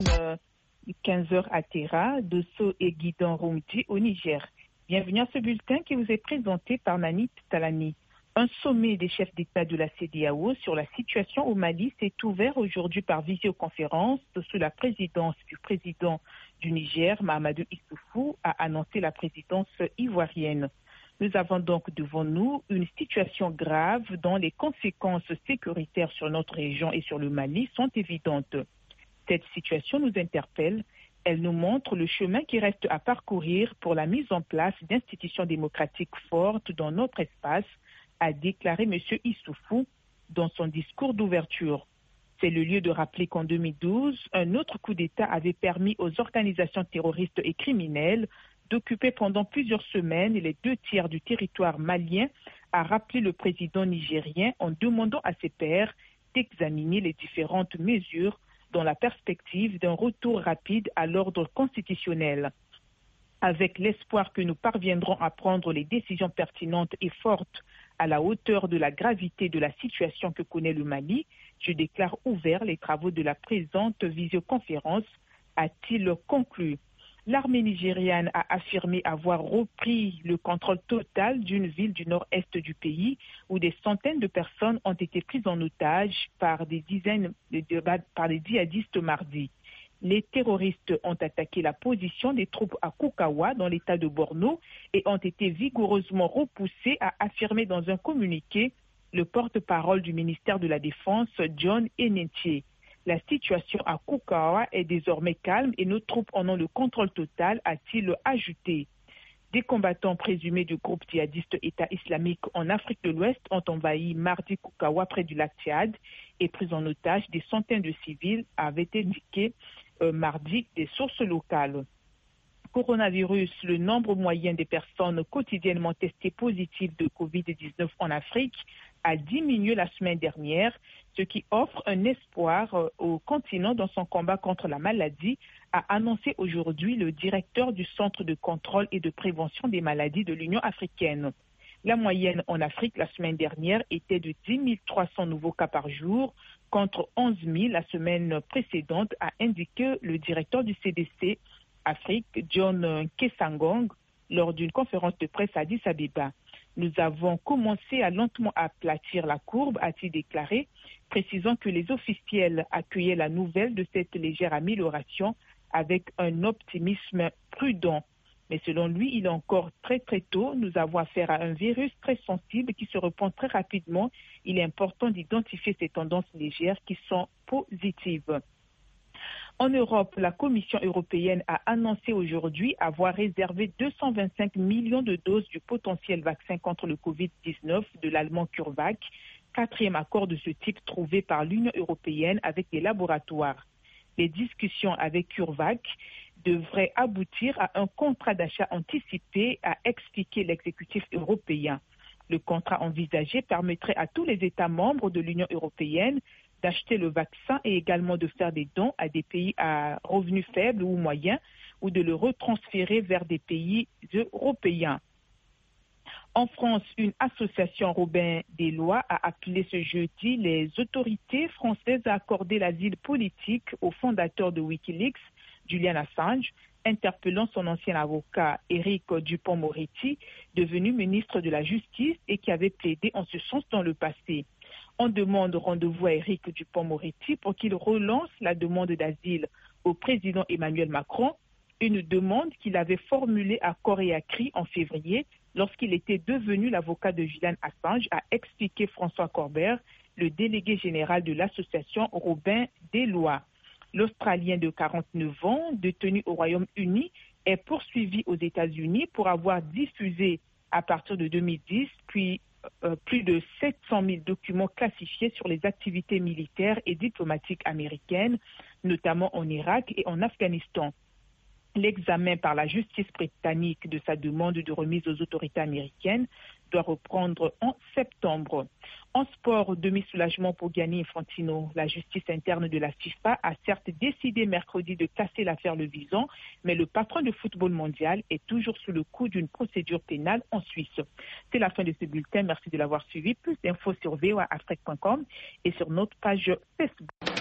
15h à Terra, Dosso et Guidon Rumdi au Niger. Bienvenue à ce bulletin qui vous est présenté par Nanit Talani. Un sommet des chefs d'État de la CEDEAO sur la situation au Mali s'est ouvert aujourd'hui par visioconférence sous la présidence du président du Niger, Mahamadou Issoufou, a annoncé la présidence ivoirienne. Nous avons donc devant nous une situation grave dont les conséquences sécuritaires sur notre région et sur le Mali sont évidentes. Cette situation nous interpelle. Elle nous montre le chemin qui reste à parcourir pour la mise en place d'institutions démocratiques fortes dans notre espace, a déclaré M. Issoufou dans son discours d'ouverture. C'est le lieu de rappeler qu'en 2012, un autre coup d'État avait permis aux organisations terroristes et criminelles d'occuper pendant plusieurs semaines les 2/3 du territoire malien, a rappelé le président nigérien en demandant à ses pairs d'examiner les différentes mesures dans la perspective d'un retour rapide à l'ordre constitutionnel. Avec l'espoir que nous parviendrons à prendre les décisions pertinentes et fortes à la hauteur de la gravité de la situation que connaît le Mali, je déclare ouverts les travaux de la présente visioconférence, a-t-il conclu. L'armée nigériane a affirmé avoir repris le contrôle total d'une ville du nord-est du pays où des centaines de personnes ont été prises en otage par des djihadistes mardi. Les terroristes ont attaqué la position des troupes à Koukawa dans l'état de Borno et ont été vigoureusement repoussés, a affirmé dans un communiqué le porte-parole du ministère de la Défense, John Enenche. La situation à Koukawa est désormais calme et nos troupes en ont le contrôle total, a-t-il ajouté. Des combattants présumés du groupe djihadiste État islamique en Afrique de l'Ouest ont envahi mardi Koukawa près du lac Tchad et pris en otage des centaines de civils, avaient indiqué mardi des sources locales. Coronavirus, le nombre moyen des personnes quotidiennement testées positives de Covid-19 en Afrique a diminué la semaine dernière, ce qui offre un espoir au continent dans son combat contre la maladie, a annoncé aujourd'hui le directeur du Centre de contrôle et de prévention des maladies de l'Union africaine. La moyenne en Afrique la semaine dernière était de 10 300 nouveaux cas par jour, contre 11 000 la semaine précédente, a indiqué le directeur du CDC Afrique, John Kesangong, lors d'une conférence de presse à Addis Abeba. Nous avons commencé à lentement aplatir la courbe, a-t-il déclaré, précisant que les officiels accueillaient la nouvelle de cette légère amélioration avec un optimisme prudent. Mais selon lui, il est encore très tôt. Nous avons affaire à un virus très sensible qui se répand très rapidement. Il est important d'identifier ces tendances légères qui sont positives. En Europe, la Commission européenne a annoncé aujourd'hui avoir réservé 225 millions de doses du potentiel vaccin contre le Covid-19 de l'allemand CureVac, 4e accord de ce type trouvé par l'Union européenne avec les laboratoires. Les discussions avec CureVac devraient aboutir à un contrat d'achat anticipé, a expliqué l'exécutif européen. Le contrat envisagé permettrait à tous les États membres de l'Union européenne d'acheter le vaccin et également de faire des dons à des pays à revenus faibles ou moyens ou de le retransférer vers des pays européens. En France, une association Robin des Lois a appelé ce jeudi les autorités françaises à accorder l'asile politique au fondateur de Wikileaks, Julian Assange, interpellant son ancien avocat Éric Dupond-Moretti, devenu ministre de la Justice et qui avait plaidé en ce sens dans le passé. On demande rendez-vous à Éric Dupond-Moretti pour qu'il relance la demande d'asile au président Emmanuel Macron, une demande qu'il avait formulée à corps et à cri en février lorsqu'il était devenu l'avocat de Julian Assange, a expliqué François Corbert, le délégué général de l'association Robin des Lois. L'Australien de 49 ans, détenu au Royaume-Uni, est poursuivi aux États-Unis pour avoir diffusé à partir de 2010, puis plus de 700 000 documents classifiés sur les activités militaires et diplomatiques américaines, notamment en Irak et en Afghanistan. L'examen par la justice britannique de sa demande de remise aux autorités américaines doit reprendre en septembre. En sport, demi-soulagement pour Gianni Infantino. La justice interne de la FIFA a certes décidé mercredi de casser l'affaire le visant, mais le patron de football mondial est toujours sous le coup d'une procédure pénale en Suisse. C'est la fin de ce bulletin. Merci de l'avoir suivi. Plus d'infos sur voaafrique.com et sur notre page Facebook.